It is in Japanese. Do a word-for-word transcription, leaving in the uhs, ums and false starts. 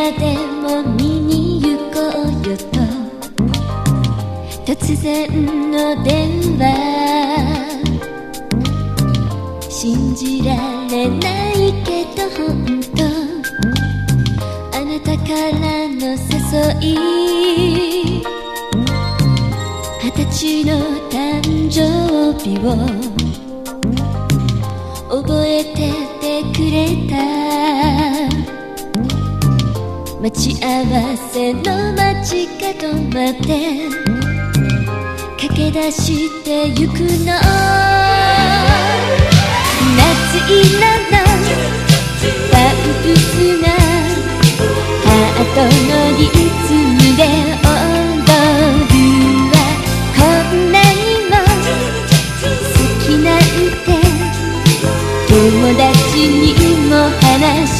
画でも見に行こうよと突然の電話、信じられないけど本当、あなたからの誘い、二十歳の誕生日を覚えててくれた。待ち合わせの街角まで駆け出してゆくの。夏色のパンプスがハートのリズムで踊るわ。こんなにも好きなんて友達にも話